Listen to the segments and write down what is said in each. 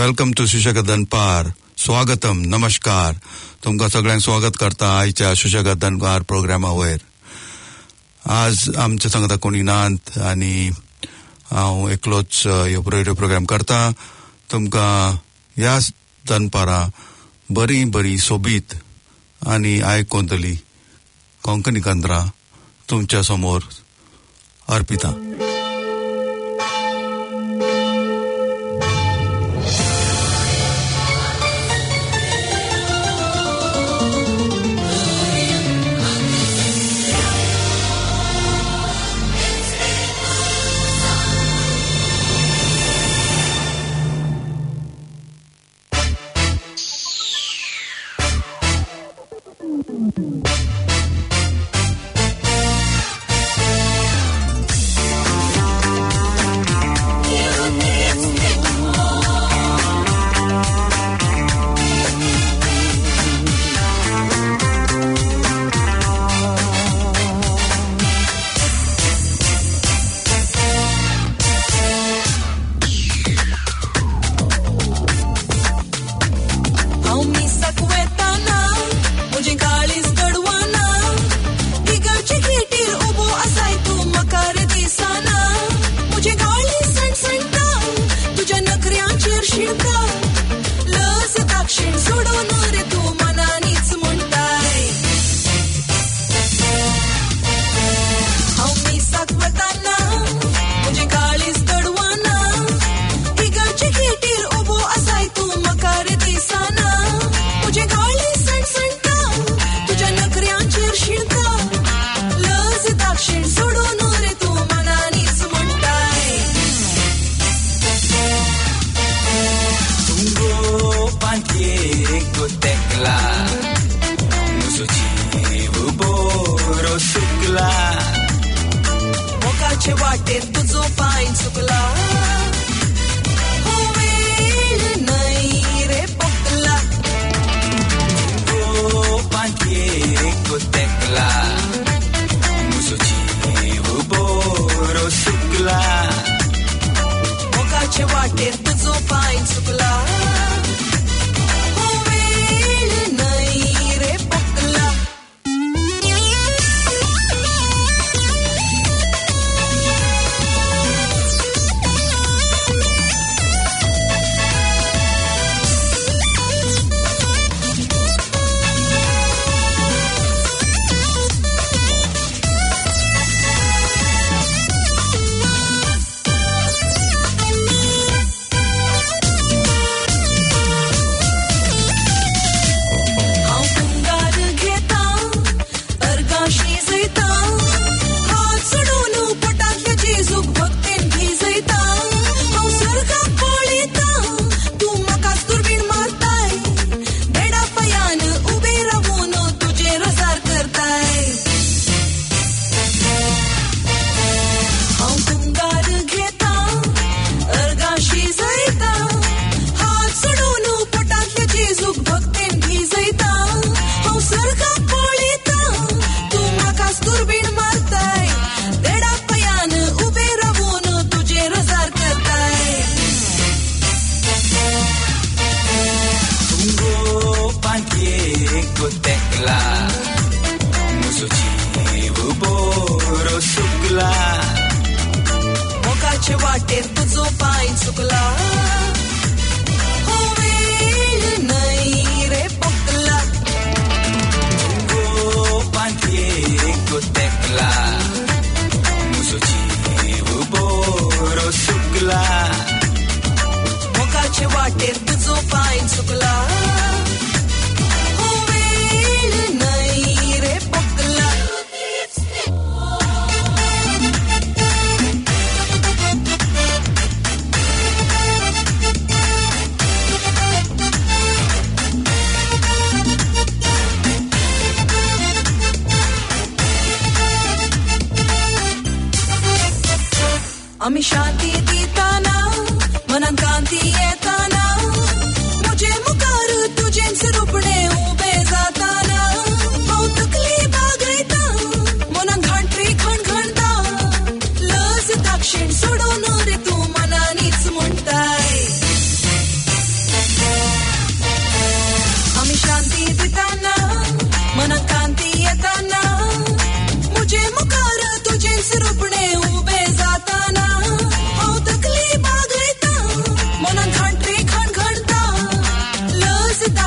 Welcome to सुशेगाद दनपार. स्वागतम, नमस्कार. तुमकां सगळ्यांक स्वागत करता आयच्या सुशेगाद दनपार प्रोग्रामावयर. आज आमच्या सांगता कोणी नात आनी हांव एकलोच ह्यो प्रोग्राम करता. तुमकां ह्या दनपारा बरी बरी सोबीत आनी आयकोंतली कोंकणी कांतरां तुमच्या समोर अर्पिता.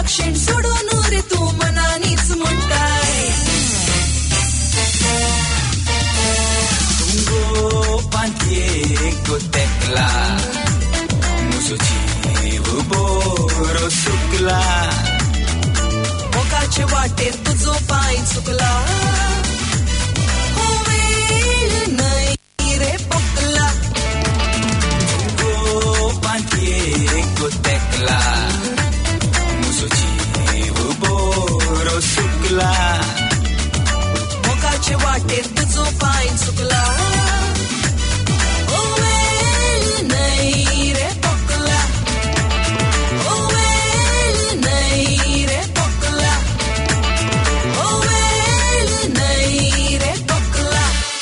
क्षण सोडून रे तू मनानीच म्हणताय तुंगो पांतये गोतेकला मुझो जीव बोरो सुकला मोगाचे वाटेर तुझो पाय चुकला वेळ नाही रे पकला तुंगो पांतये गोतेकला मुझो जीव बोरो सुकला मोगाचे वाटेर तुझो पाय चुकला वेळ नाही रे पकला वेळ नाही रे पकला वेळ नाही रे पकला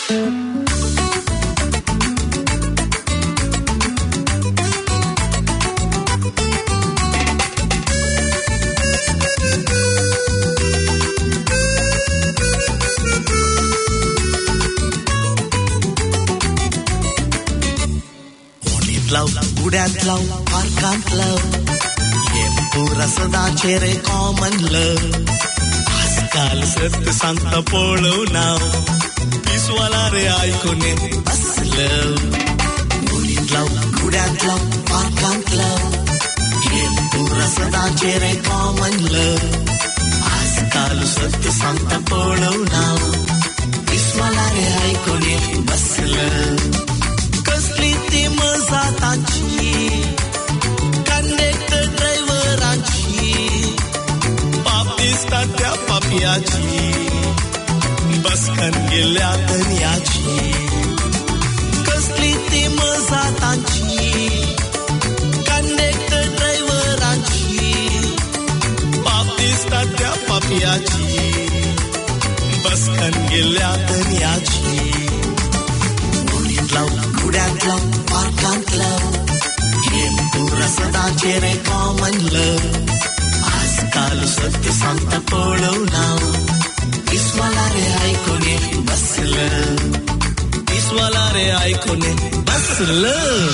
उड्यात लाव पार्कांत लाव पुरा सदाचे रे कॉमन लव आजकाल सत्य सांगता पळव नाव पिसवाला रे ऐकून बसलं मुलीत लाव उड्यात लाव पार्कांत लाव पुरा सदाचे रे कॉमन लव आजकाल सत्य सांगता पळव नाव पिसवाला रे ऐकून बसलं कसली ती मजा ताची कंडक्टर ड्रायव्हरांची पाप दिसतात त्या पापियाची बसकन गेल्या दर्याची कसली ती मजा ताची कंडक्टर ड्रायव्हरांची पाप दिसतात त्या पापियाची बसकन गेल्या दर्याची उड्यात लाव पार्कांत लाव पुरा सदाचे रे कॉमन लव आजकाल सत्य सांगता पळव नाव पिसवाला रे ऐकून बसलं पिसवाला रे ऐकून बसलं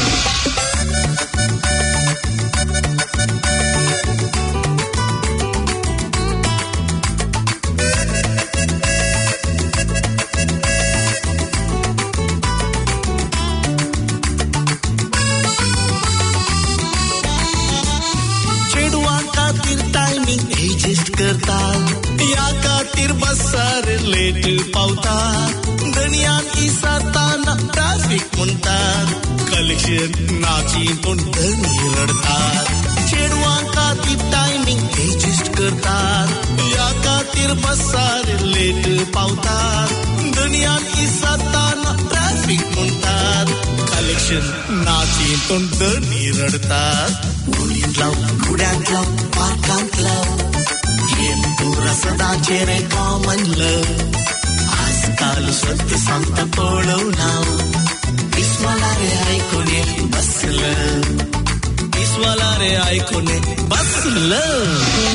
या खातीर बसार लेट पावतात दणयान इसरताना ट्रॅफिक म्हणतात कलेक्शन नाची पण धनी रडतात चेडवां खातीर टायमिंग एडजस्ट करतात या खातीर बसार लेट पावतात दणयान इसरताना ट्रॅफिक म्हणतात कलेक्शन नाची पण धनी रडतात मुलीत लाव उड्यात लाव पार्कांत लाव पुरा सदाचे रे कॉमन लव आजकाल सत्य सांगता पळव नाव पिसवाला रे ऐकून बसलं पिसवाला रे ऐकून बसलं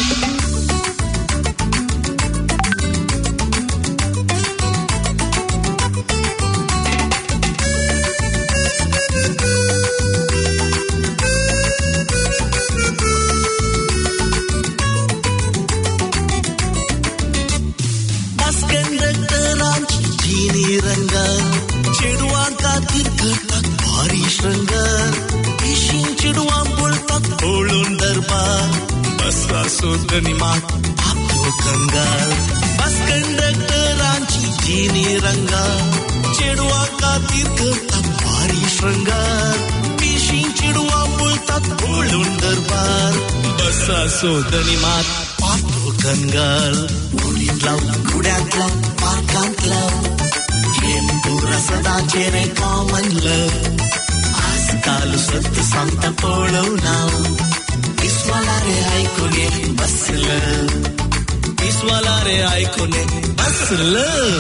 सोदनी मात आपलो कंगाल बस कंडक्टरांची जिनी रंगा चेडवा खातीर करतात भारी श्रृंगार पिशी चेडवा बोलतात बोलून दरबार बसा सोदनी मात आपलो कंगाल मुलीत लाव उड्यात लाव पार्कांत लाव पुरा सदाचे रे कॉमन लव आजकाल सत्य सांगता पळव नाव पिसवाला रे ऐकून बसलं पिसवाला रे ऐकून बसलं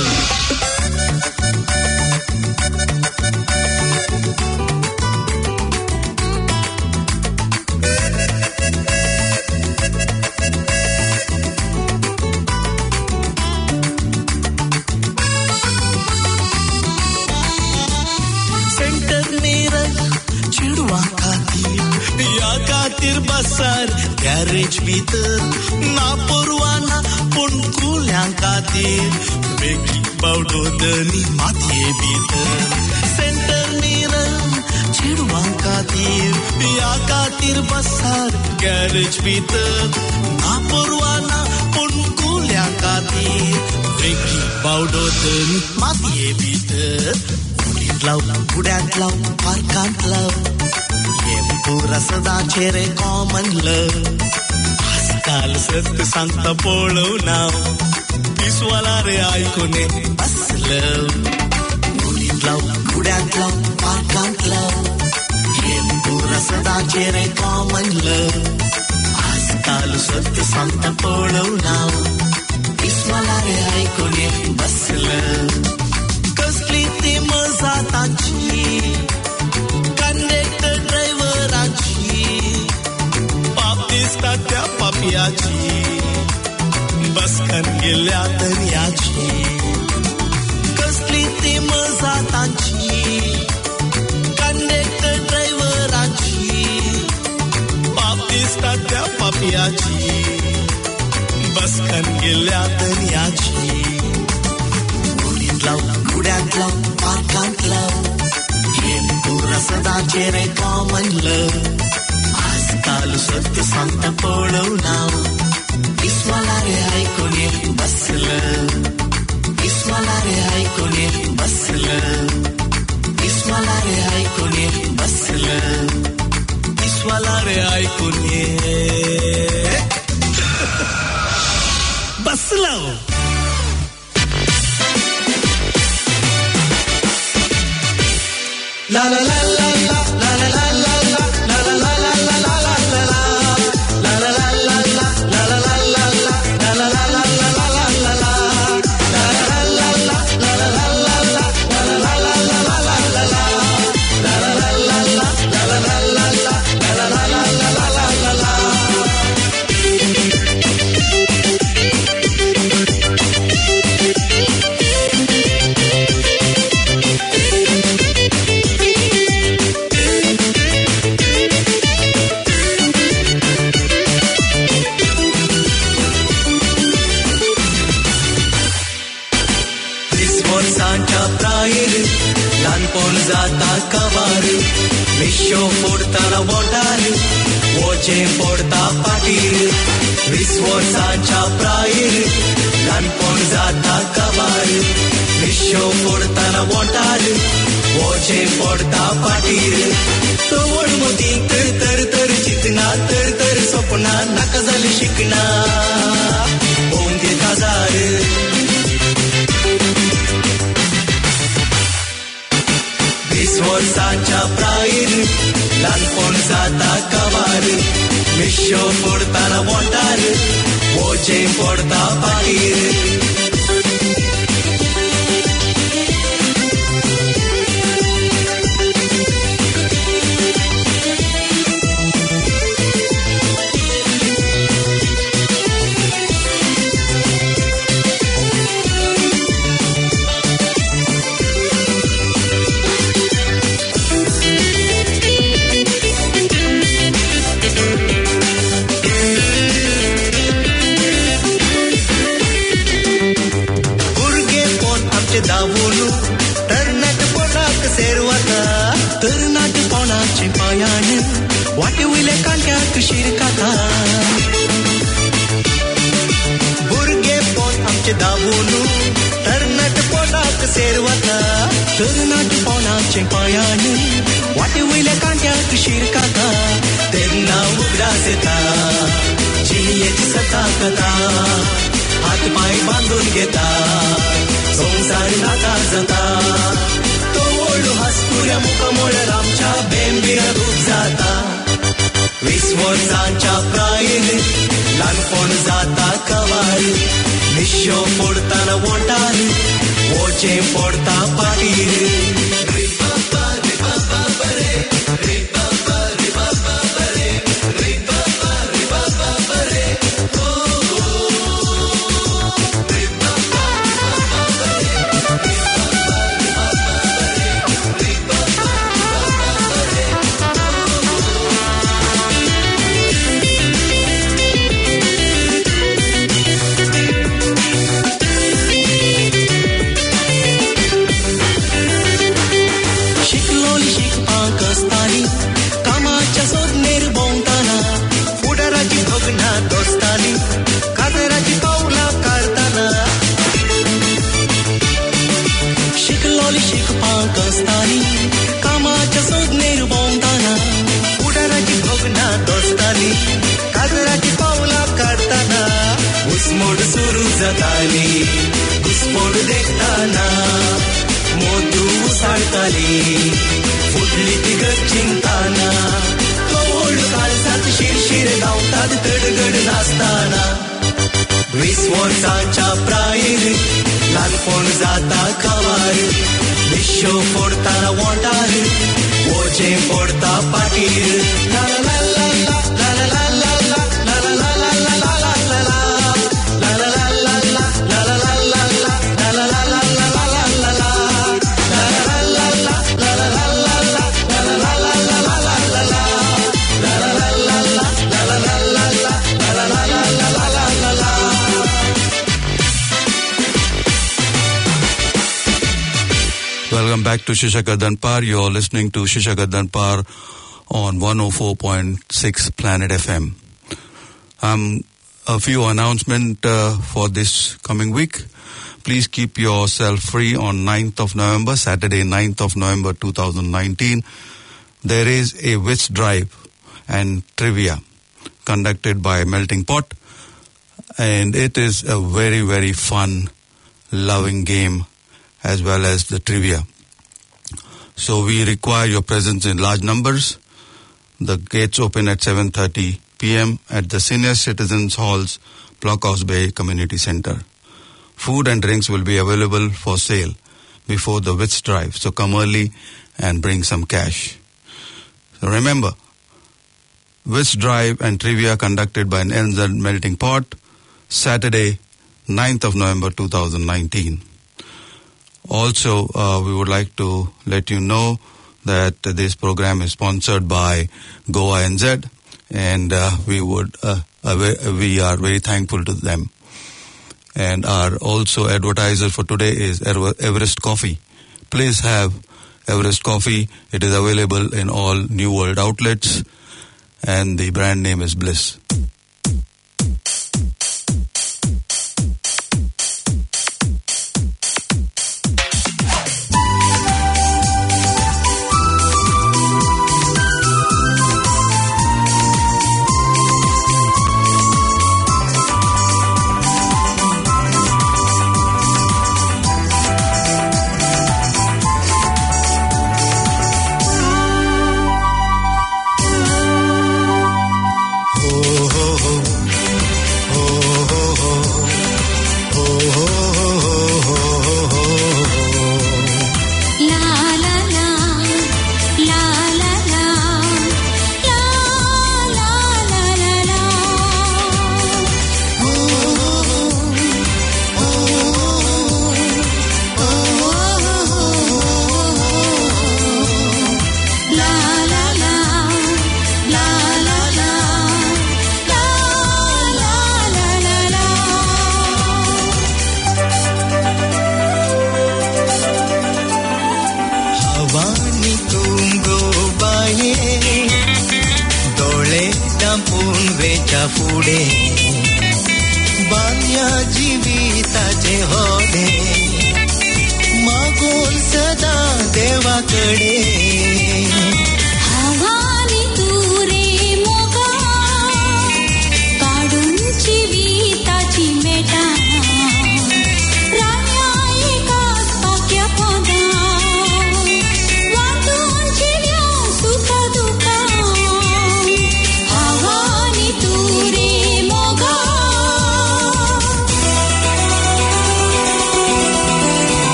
सेंटर नीरज चिडवा खातीर या खातीर बसार गॅरेज भितर ना परवाना पण कुल्यांक खातीर बेगी बावडोदनी मातये भितर सेंटर मिरर चेडवांक खातीर ह्या खातीर बसार गॅरेज भितर ना परवाना पण कुल्यांक खातीर बेगी बावडोदनी मातये भितर उडीत लाव उड्यांत लाव पार्कांत लाव पुरा सदाचे रे कॉमन लव आजकाल सत्य सांगता पळव नाव विश्वाला रे ऐकूने बसलं मुलीत लाव उड्यांत लाव पार्कांत लाव हे पुरा सदाचे रे कॉमन लव आजकाल सत्य सांगता पळव नाव विश्वाला रे ऐकूने बसलं कसली ती मजा तांची कंडक्टर त्या पापियाची बसकन गेल्या दर्याची कसली ती मजा तांची कंडक्टर ड्रायव्हरांची पाप दिसतात त्या पापियाची बसकन गेल्या दर्याची मुलीत लाव उड्यांत लाव पार्कांत लाव हे पुरा सदाचे रे कॉमन लव आजकाल सत्य सांगता पळव नाव विश्वाला रे ऐकूने बसलं विश्वाला रे ऐकूने बसलं विश्वाला रे ऐकूने बसलं विश्वाला रे ऐकूने बसलं ला ला ला ला ला ला ला ला जाता कवार विश्व फोडताना वोटार वोचे फोडता पाटीर 20 वर्सांच्या प्रायर ल्हानपण जाता कवार विश्व फोडताना वोटार वोचे फोडता पाटीर तो वडमती तर तर चितना तर स्वप्ना नाका जाली शिकना ओंगे हजार 20 वर्सांच्या प्रायर ल्हानपण जाता कवार विश्व फोडताना वोटार वोचे फोडता पाटीर दावोलू तरणाट पोटाक सेरवता तरणाट पोणाचे पायान वाटे वयले कांट्याक शिरकाता भुरगे पोट आमचे दावोलू तरणाट पोटाक सेरवता तरणाट पोणाचे पायान वाटे वयले कांट्याक शिरकाता तेन्ना उगडास येता जियेची सताकता हात पाय बांधून घेता संसार नाका जाता तो ओळू हसपुऱ्या मुखामोळ्यार आमच्या बेंबीरा रूप जाता 20 वर्सांच्या प्रायर ल्हानपण जाता कवार विश्व फोडताना वोटार वोचे फोडता पाटीर जाताली घुसमोड देखताना मोदू साळताली फुटली ती चिंताना कोल्ड काळजात शिरशिर धावतात तडगड नाचताना 20 वर्सांच्या प्रायर ल्हानपण जाता खवार विश्व फोडताना वोटार वोचे फोडता पाटीर ला ला ला ला ला ला ला ला ला ला ला ला ला ला Welcome back to Shishakadan Par. You're listening to Shishakadan Par on 104.6 Planet FM. A few announcements for this coming week. Please keep yourself free on 9th of November, Saturday 9th of November 2019. There is a Wits Drive and Trivia conducted by Melting Pot. And it is a very, very fun, loving game as well as the trivia. So we require your presence in large numbers. The gates open at 7:30 p.m. at the Senior Citizens Halls, Blockhouse Bay Community Center. Food and drinks will be available for sale before the Wits Drive. So come early and bring some cash. So remember, Wits Drive and Trivia conducted by NZ Melting Pot, Saturday, 9th of November 2019. Also, we would like to let you know that this program is sponsored by Goa NZ, and we are very thankful to them. And our also advertiser for today is Everest Coffee. Please have Everest Coffee. It is available in all New World outlets, and the brand name is Bliss.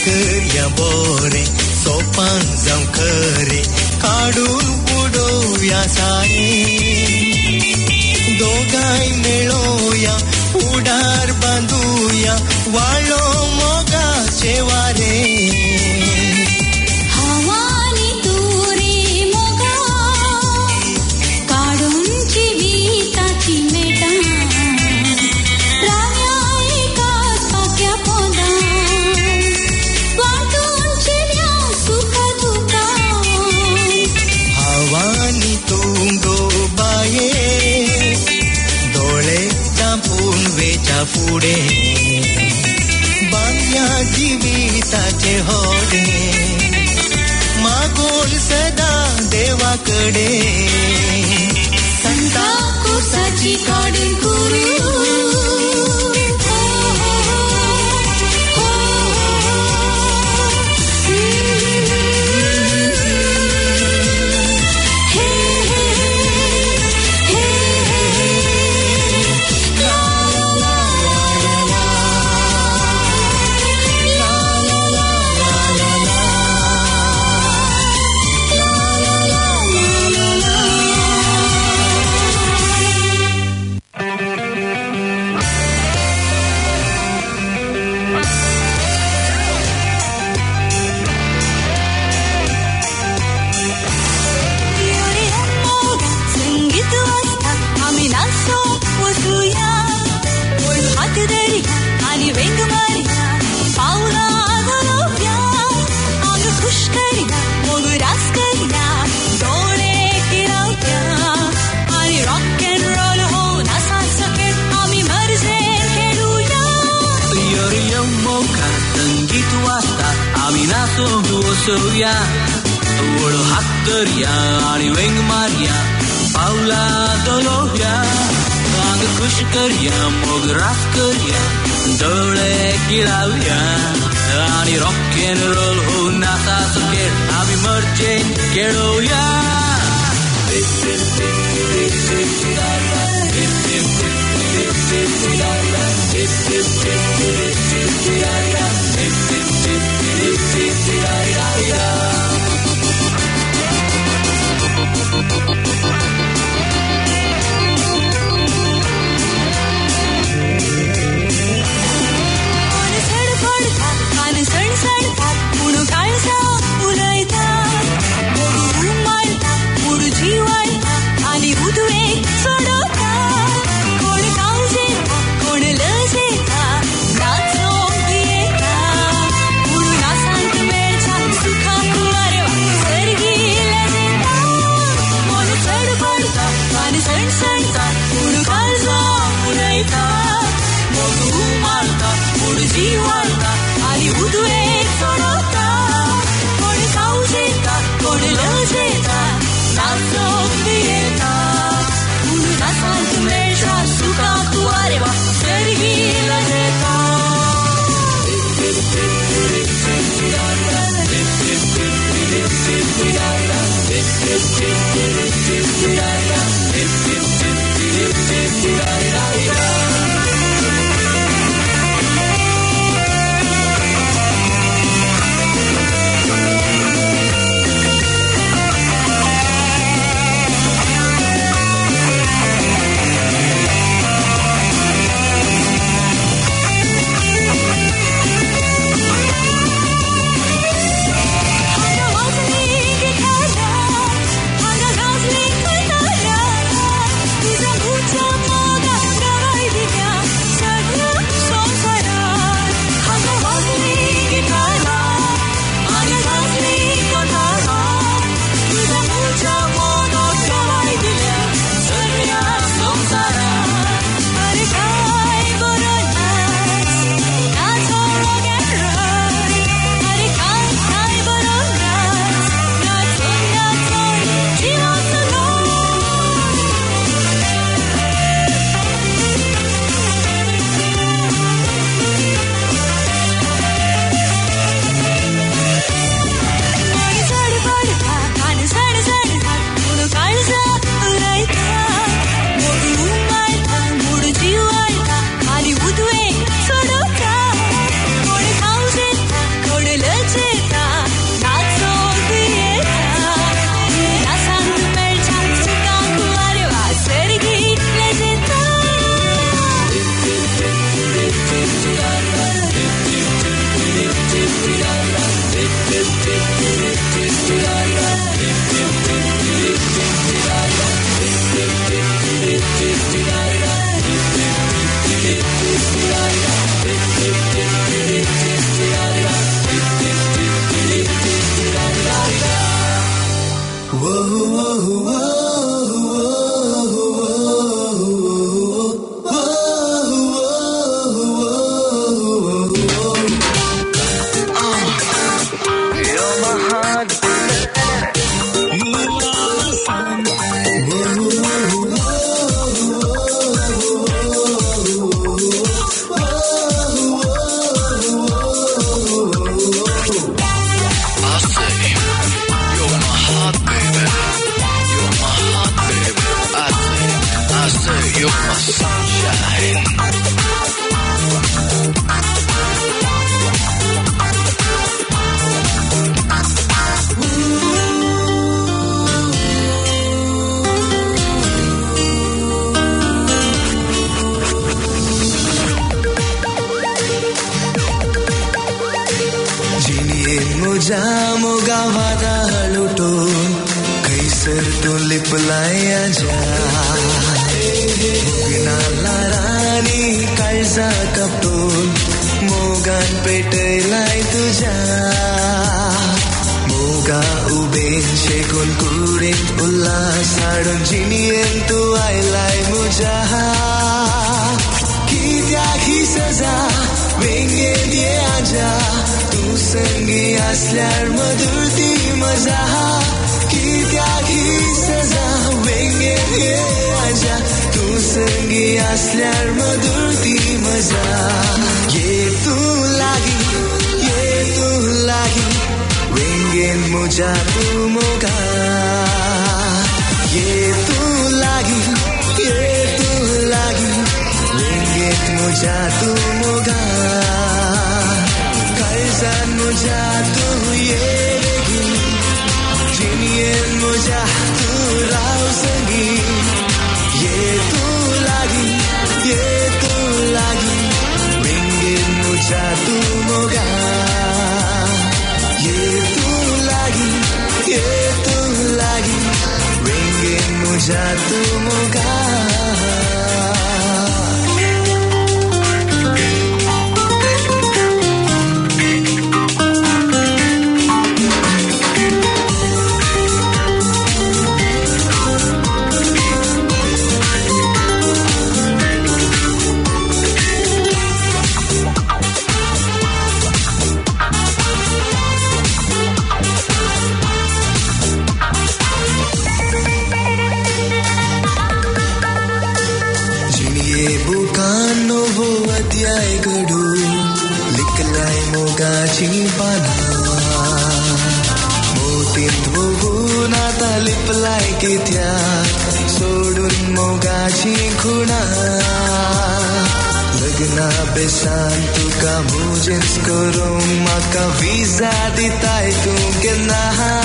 करूया बोरे सोपान जाऊ खरे काढून उडोया सारे दोघाय मिळोया पुढार बांधूया वाळो मोगाचे वारे हवानी तुरे मोगा काढून जीविताची मेटा प्राण्याय कास पाक्या पोंदा वाटून चिऱ्या सुख दुका हवानी तुंगो बाये डोळे चापून वेचा पुढे बांध्या जीविताचे होडे मागोल सदा देवाकडे संता कुसाची काढून करू सोया ओळ हात करूया आणि वेंग मारूया पावला दोलोया अंग खुश करूया मोग रास करूया डोळे गिळावया आणि रॉक अँड रोल होऊन नाचा सकेल आम्ही मर्चेन खेळूया आणि उदवे सोडता कोण काळजे कोण लजे नाचो मुजा मोगा वादा लुटो कैसर तो लिपलाय आजा बिना लारानी काळजा कपटोल मोगान पेटलाय तुझा मोगा उबेन शेकोन कुडीन उल्हास हाडून जिणयेन तू आयलाय मुजा कित्याक ही सजा वेंगेन ये आजा तू संगी असल्यार मधुर ती मजा कित्याक ही सजा वेंगेन ये आजा तू संगी असल्यार मधुर ती मजा ये तू लागी वेंगेन मुजा तू मोगा ये तू लागी वेंगेन मुजा तू मोगा काळजान मुजा तू येगी जिणयेन मुजा तू राव संगी ये तू लागी वेंगेन मुजा तू मोगा ये तू लागी वेंगेन मुजा तू मोगा घडू लिखलाय मोगाची पाना मोतीत वहून आता लिपलाय कित्या सोडून मोगाची खुणा लग्ना बेसान तुका मुजेच करूंक म्हाका विजा दिताय तूं केन्ना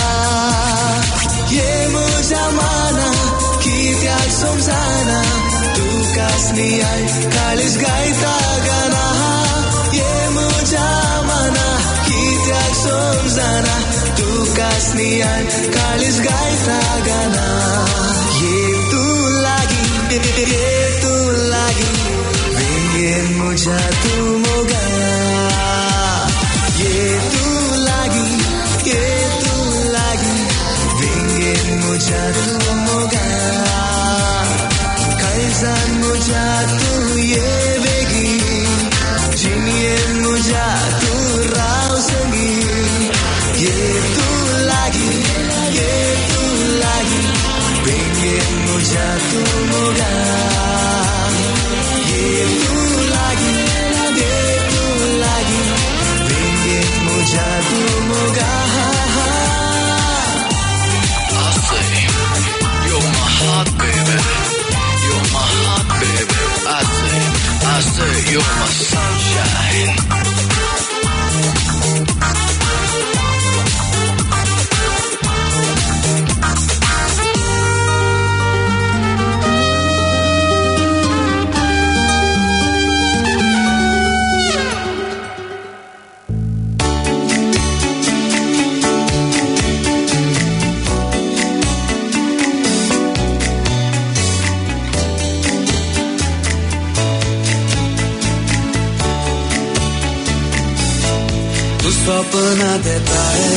ये म्हज्या माना कित्याक समजना तुकाच नियाळ काळीज गायता गाना ये म्हज्या माना कित्याक समजना तुकाच नियाळ काळीज गायता गाना ये तू लागी वेंगेन मुजा तू मोगा ये तू लागी वेंगेन मुजा तू मोगा काळजान मुजा तू येवेगी जिणयेन मुजा तू राव संगी ये तू लागी वेंगेन मुजा तू मोगा ये तू लागी वेंगेन मुजा तू Moga I say you're my heart baby you're my heart baby I say you're my sunshine स्वप्न देता है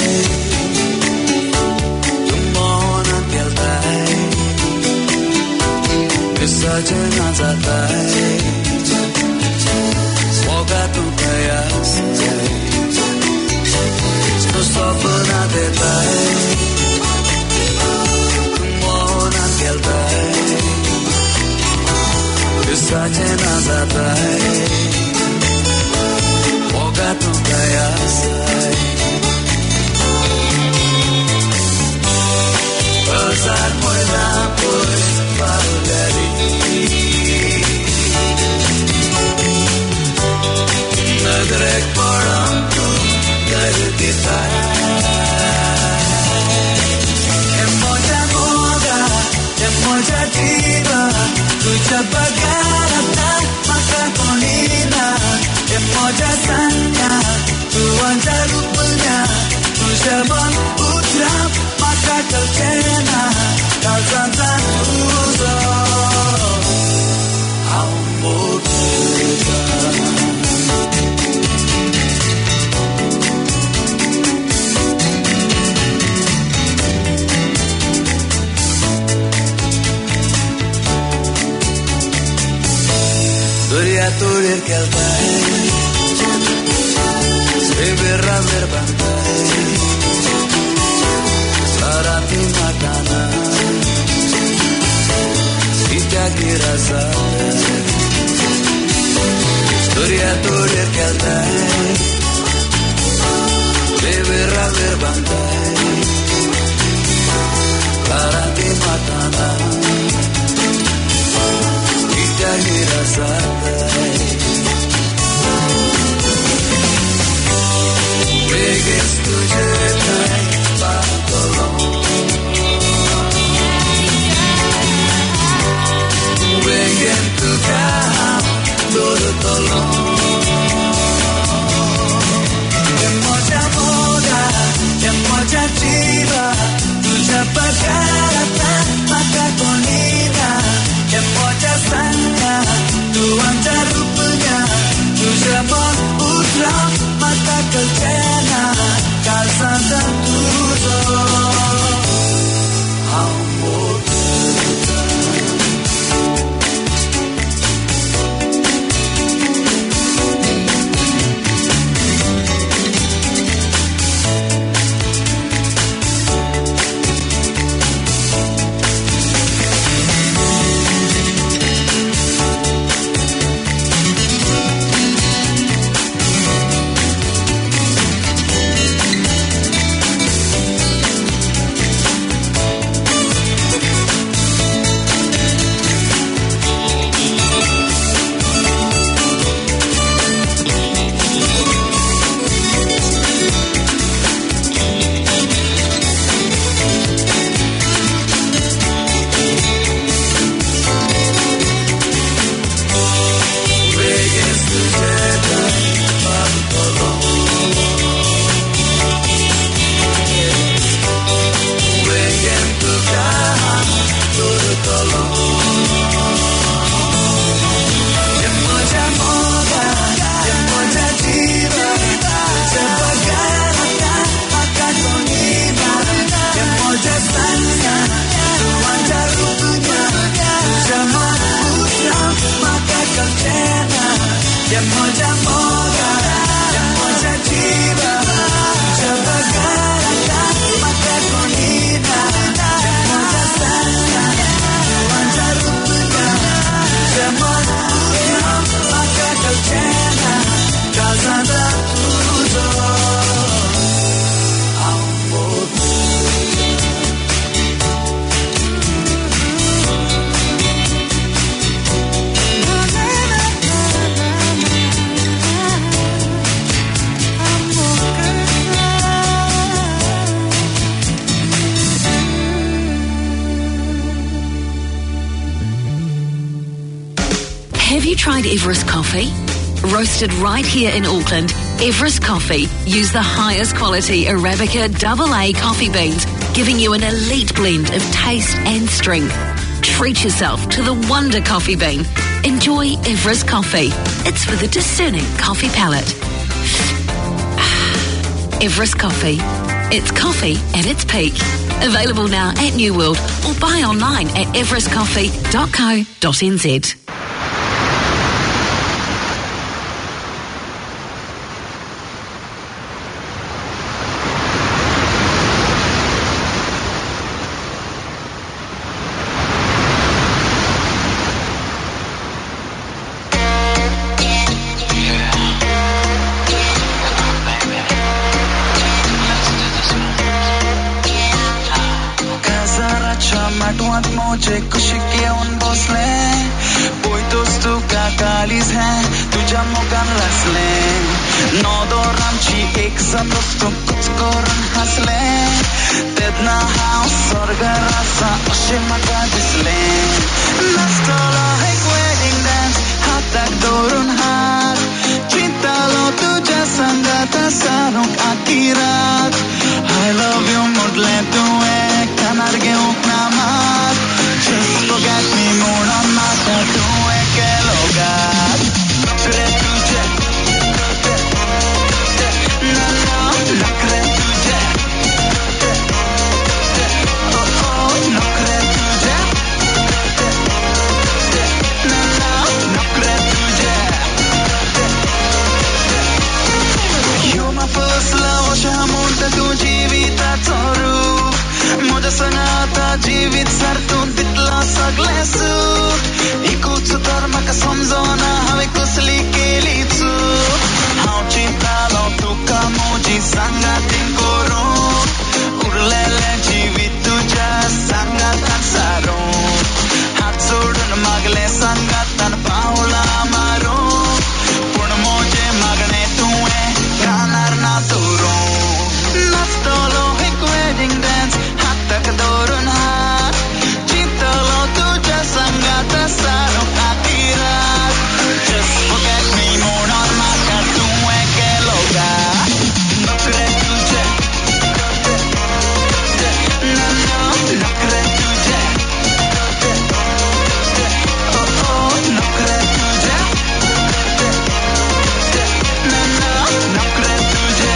तुम मौन कहता है विसर्जना जाता है होगा तू प्रयास तो स्वप्न देता है तुम मौन कहता है विसर्जना जाता है होगा तू प्रयास Pasar por la puerta de toglier che al dai se verrà verbandai sarati matana si te aghirasare storia toglier che al dai se verrà verbandai sarati matana si te aghirasare Vegas तुझे नहीं पागलों Vegas tu कहाँ दूर तोलों ये मजा मोगा ये मजा जीवा तुझे पकड़ता maka konina ये मजा संगा तू अंतर रूपnya तुझे मन उठा mata kelcena kalsa tentuzo amor Tried Everest coffee? Roasted right here in Auckland, Everest Coffee use the highest quality Arabica AA coffee beans, giving you an elite blend of taste and strength. Treat yourself to the Wonder Coffee Bean. Enjoy Everest Coffee. It's for the discerning coffee palate. Everest Coffee. It's coffee at its peak. Available now at New World or buy online at everestcoffee.co.nz. सगळें सूट एकूच तर म्हाका समजना हांवें कसली केली चूक हांव चिंतालो तुका म्हजी सांगातीन करूंक उरलेलें जिवीत तुज्या सांगातान सारूंक हात जोडून मागलें सांगातान पावलां मारूंक पूण म्हजें मागणें तुवें कानार ना दवरूंक नाचतलो एक वेडिंग डान्स हाताक दवरून हात चिंतलो तुज्या सांगात सारूंक खातीराक Just forget me म्हणून म्हाका तुवें केलो घात नखरे तुजे नखरे तुजे नखरे तुजे नखरे तुजे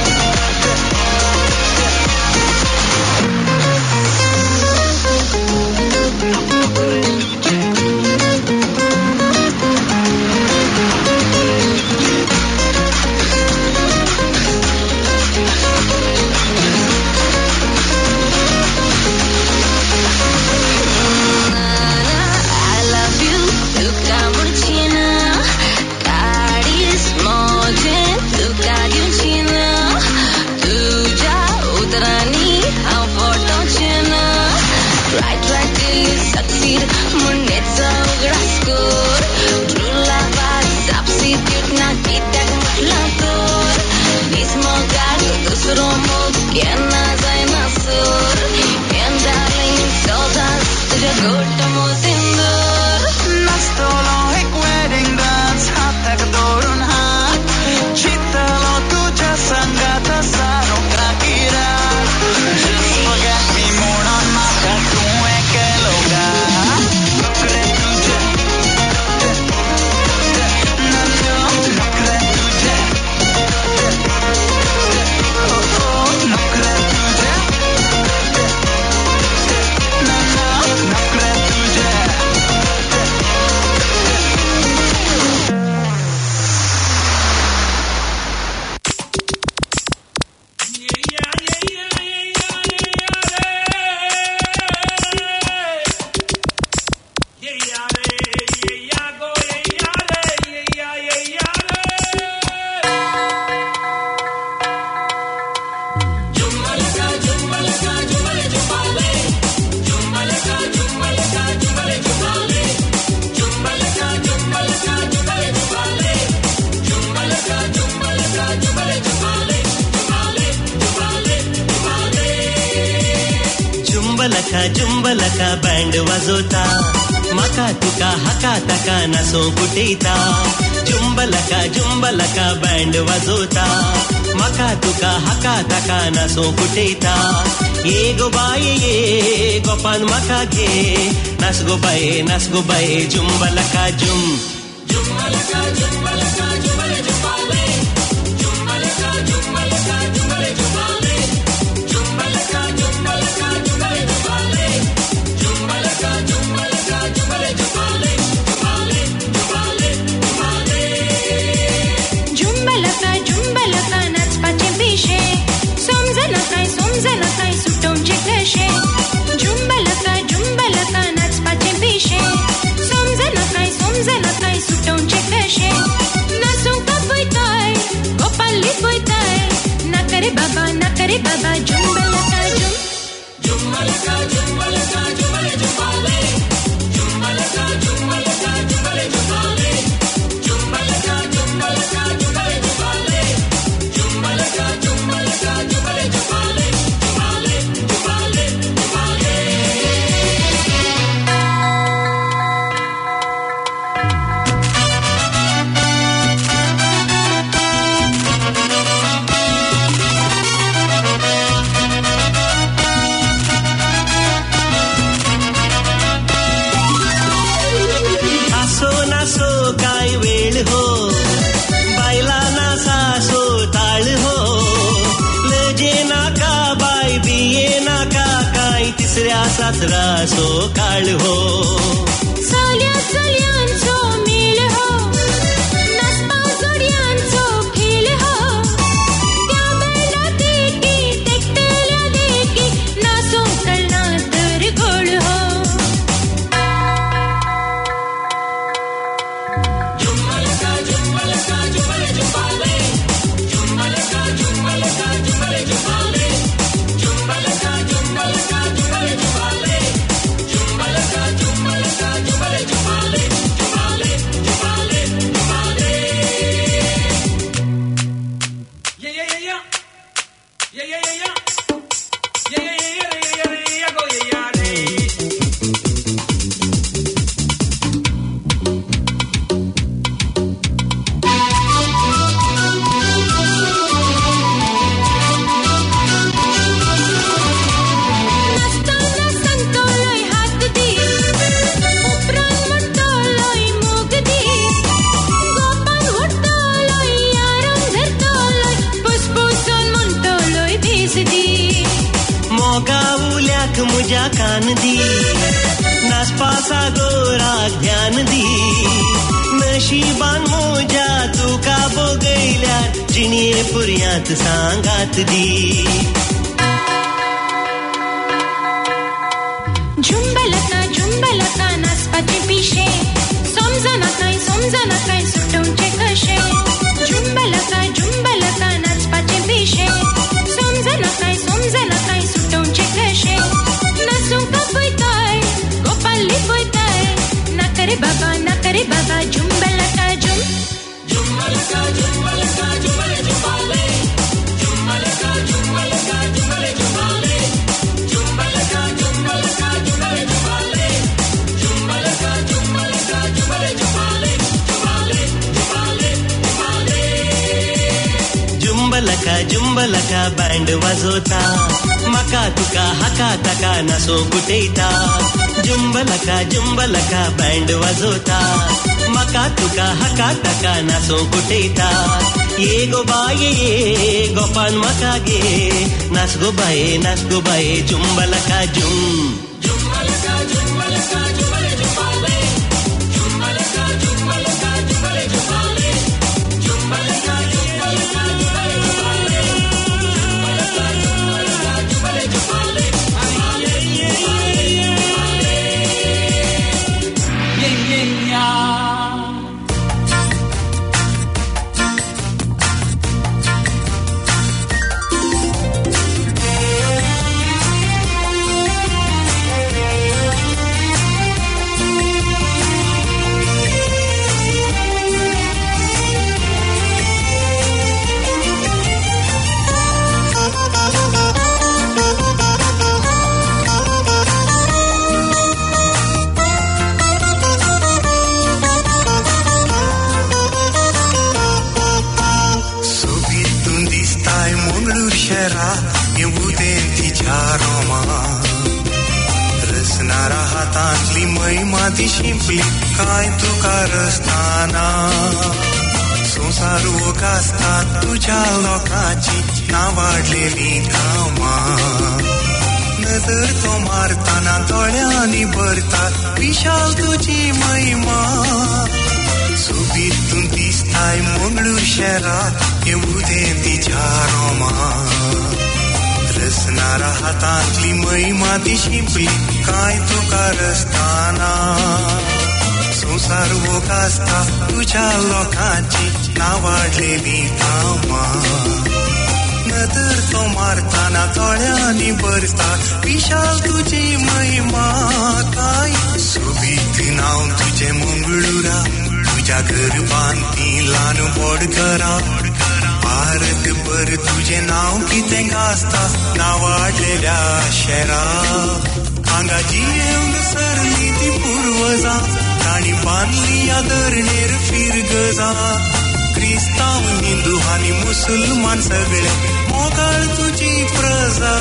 I love you, तुका मुर्चिना काडीस मोजें तुका दिवचिना तुज्या उतरांनी हांव फटोचेना Try till you succeed म्हणेचो उगडास कर True love a substitute ना कित्याक म्हटलां तर नीस मोगाक दुसरो मोग केन्ना जायना सर And darling, सदांच तुज्या घट्ट मोतींदर नाचतलो एक वेडिंग डान्स हाताक दवरून हात चिंतलो तुज्या सांगात सारूंक खातीराक Just forget me म्हणून म्हाका तुवें केलो घात नखरे तुजे नखरे तुजे नखरे तुजे नखरे तुजे जुंबलका बँड वाजवता मका तुका हका तका नासो कुटेता जुंबलका बँड वाजवता मका तुका हका तका नासो कुटेता ये गो बाये गोपान मका घे नास गो बाये जुंबलका जुम जुंबलका जुंबलका जुंबले जुंबले जुंबलका जुंबलका जुंबले जुंबले जुंबलका जुंबलका जुंबले जुंबले जुंबलका जुंबलका जुंबले जुंबले जुंबले जुंबले जुंबलका जुंबलका नाचपाचे पिशे समजना काय सुटोवचे कशे जुंबलका जुंबलका नाचपाचे पिशे समजना काय सुटोवचे कशे नाचूंक पळयताय गोपाली पळयताय नाकरे बाबा जुंबलका जुंबलका जुंबलका जुंबले जुंबले जुंबलका जुंबलका जुंबले जुंबले जुंबलका जुंबलका जुंबले जुंबले जुंबलका जुंबलका जुंबले जुंबले जुंबले जुंबले जुंबले नासो काय वेळ हो बायला नासा सो ताळ हो लजे नाका बाय बिये नाका काय तिसऱ्या सासरा सो काळ हो चल्यांचो मेळ हो नाचपाव जोडयांचो खेळ हो त्या बेला देखी तेकतेल्या देखी नाचो कळना तर गोळ हो मुझ्या कान दी नासपासा गोराक ध्यान दी नशिबान मोजा तुका बोगयल्या जिणये पुर्यांत सांगात दी झुंबलका नाचपाचे पिशे समजना काय सुटोवचे कशे झुंबलका नाचपाचे पिशे समजना काय सुटोवचे कशे नाचूंक पळयताय गोपाली पळयताय नाका रे बाबा झुंबलका झुंबलका झुंबले झुंबाले झुंबलका झुंबले झुंबाले झुंबलका झुंबले झुंबाले झुंबलका झुंबले झुंबाले झुंबलका बँड वाजवता मका तुका हाका ताका नासो कुटेता झुंबलका बँड वाजवता मका तुका हाका ताका नासो कुटेता ये गो बाये ये गोपान मका गे नाच गो बाये झुंबलका झुंबलका झुंबले झुंबाले झुंबलका झुंबले झुंबाले झुंबलका माती शिंपली काय तुका रस्ताना संसार ओकासता तुझ्या लोकांची नावाडलेली कामा नजर तो मारताना दोळ्यांनी भरता विशाल तुझी महिमा सोबीतून दिसताय मंगळूर शहरात येऊदे तिच्या रोमा रसणारा हातातली महिमा ती शिंपली काय तुका रस्ताना संसार ओकासता तुझ्या लोकांची नावाडलेली कामा नजर तो मारताना तोळ्यांनी भरता विशाल तुझी महिमा काय सोबीत नाव तुझे मंगळुरा तुझ्या घर बांधती ल्हान व्हड घरा भारत भर तुझे नाव कितें गाजता नावाडलेल्या शहरा हांगा जियेवन सरली ती पुर्वजां तांणी बांदली ह्या धरणेर फिरगजा क्रिस्तांव हिंदू आनी मुसलमान सगळे मोगाळ तुझी प्रजा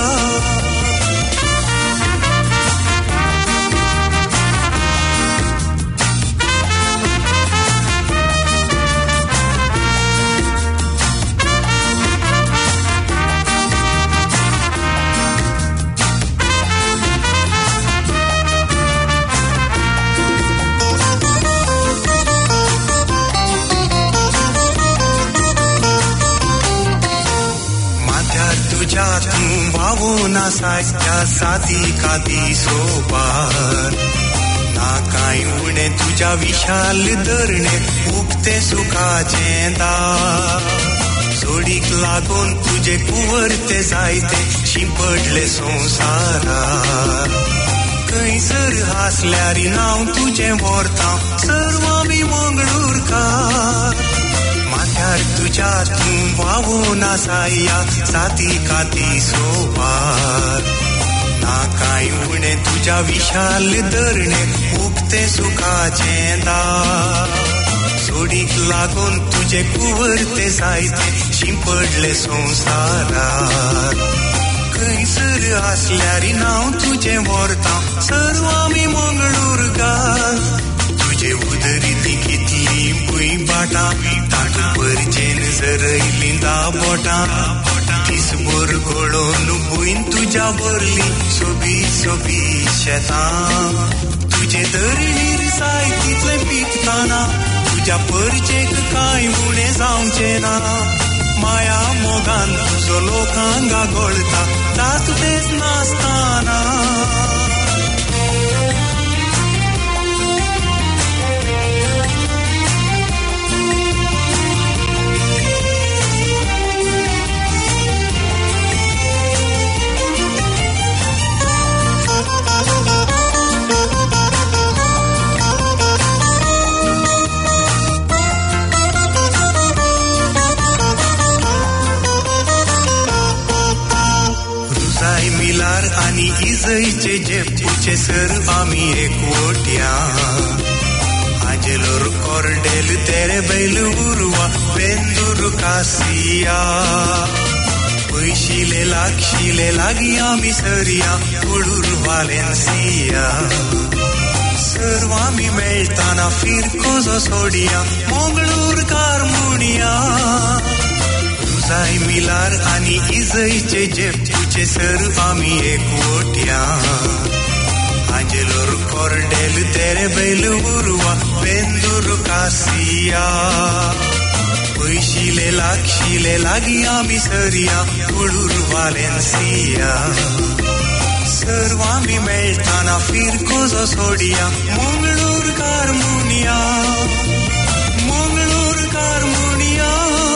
ना साच्या साथी कादी सोबार ना कांय उणे तुझ्या विशाल धरणे उक्ते सुखाचे दार जोडीक लागून तुझे कुंवरते जायते शिंपडले संसारार खंयसर हासल्यारी नांव तुझे व्हरता सर्व आमी मंगळूरकार माथ्यार तुझ्या तू वावून साया साती काती सोपार ना काय उणे तुझ्या विशाल धरणे उगते सुखाचे दार सोडीक लागून तुझे कुवरते जायते शिंपडले संसारात खंयसर आसल्यार नांव तुझे व्हरता सर्व आमी मंगळूरकार तुझे उदरीती कितली पुय बाटा ताटू परचेन जरयली दाबोटां दिसभर गळोन बुयन तुझ्या भरली सोबी सोबी शेतां तुझे धरणीर जाय तितले पिकताना तुझ्या परचेक कांय उणें जावचें ना माया मोगान तुजो लोकांक आगोळटा तातूंच नासताना मिलार आणि इजईचे जेपूचे सर आम्ही एकवट्या आजेलोर कोरडेल तेरे बैल उर्वा बेंदूर कासिया पैशिले लागी आम्ही सरिया उडूर वालेन्सिया सर्व आम्ही मेळताना फिरकोजो सोडिया मंगळूर कार्मुनिया जाय मिलार आणि इजईचे जेपूचे सर आम्ही एकवट्या आजेलोर कोरडेल तेरे बैल उर्वा बेंदूर कासिया पैशिले लागी आम्ही सरिया उडूर वालेन्सिया सर्व आम्ही मेळताना फिरकोजो सोडिया Mangalore कार्मुनिया Mangalore कार्मुनिया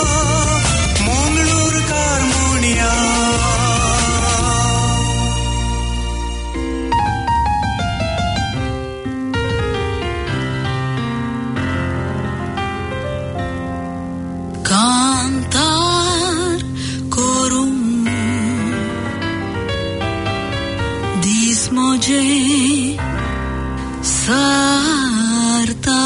Cantar corum dismoje sarta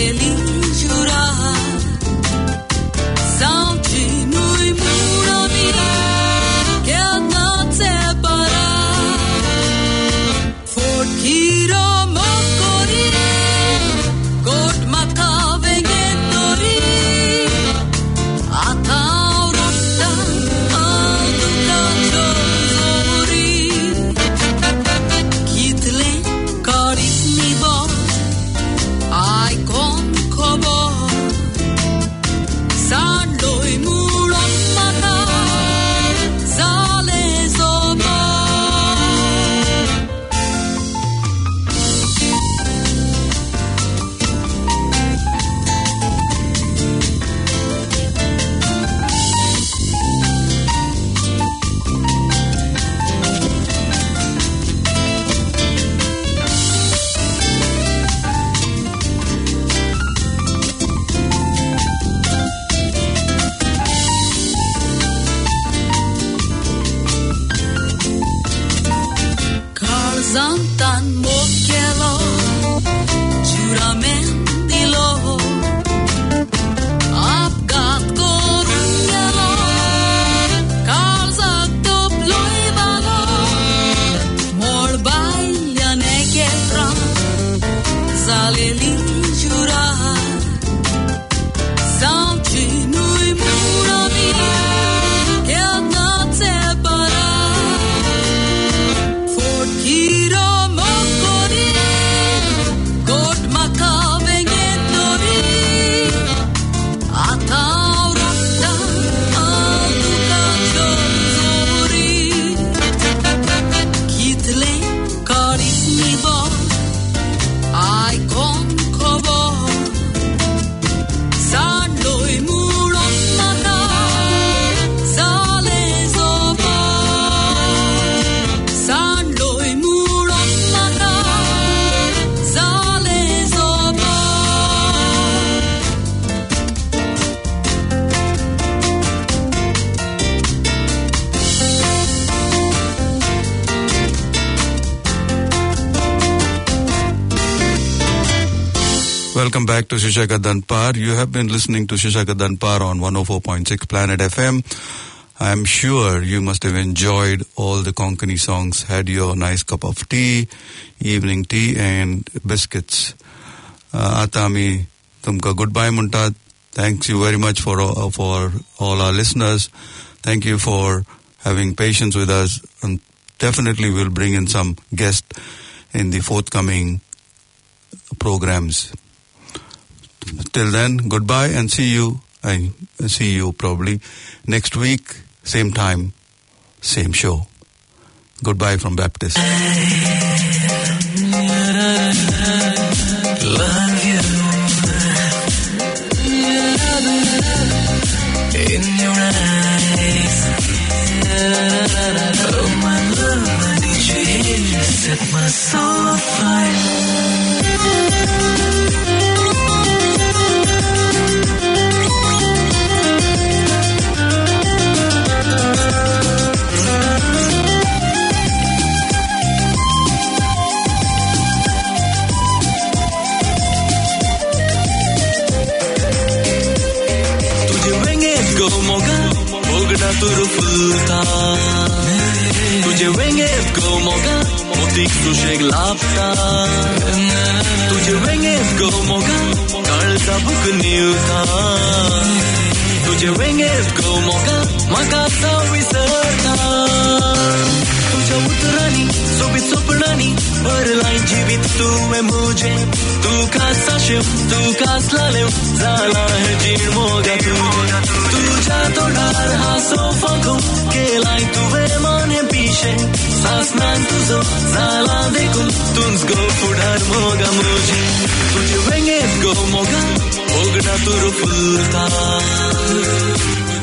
Welcome back to Shishaka Danpar. You have been listening to Shishaka Danpar on 104.6 Planet FM. I'm sure you must have enjoyed all the Konkani songs, had your nice cup of tea, evening tea and biscuits. Atami, tumka goodbye munta. Thanks you very much for all our listeners. Thank you for having patience with us, and definitely we'll bring in some guests in the forthcoming programs. Till then, goodbye and see you. I see you probably next week, same time, same show. Goodbye from Baptist. Love you in your eyes. Oh my love, did you hear? Set my soul afire. मोगडा तुरु फुलता तुझे वेंगेत को मोगा मोतीक सुशेग लापता तुझे वेंगेत को मोगा काळजा book निवता तुझे वेंगेत को मोगा मगाचा विसरता तुझ्या उतरानी सोबीत स्वप्नानी भरलाय जीवित तुवे मुझे तू कासा शिव तू कासला लेव झाला है जीण मोगा तुझ्या तोडार हा सोफा घुम केलाय तुवे माने पिशे सासनान तुझो झाला देखून तुंच गो फुडार मोगा मुझे तुझे वेंगेत गो मोगा ओगडा तुरु फुलता